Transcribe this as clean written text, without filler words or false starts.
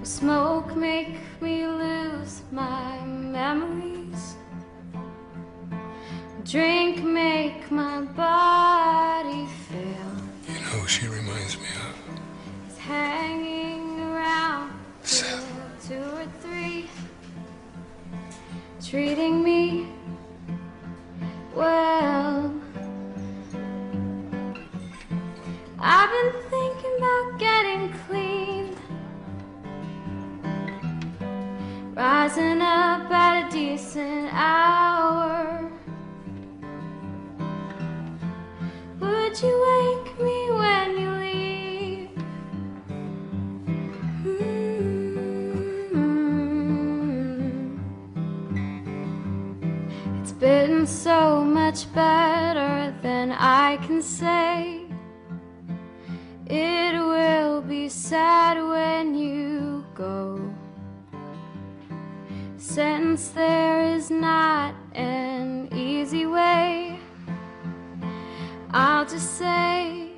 smoke make me lose my memories. Drink make my body fail. You know who she reminds me of? It's hanging around Seth. till 2 or 3, treating me well. I've been thinking about getting clean, rising up at a decent hour. Would you wake me when you leave? It's been so much better than I can say. It will be sad when you go, since there is not an easy way. I'll just say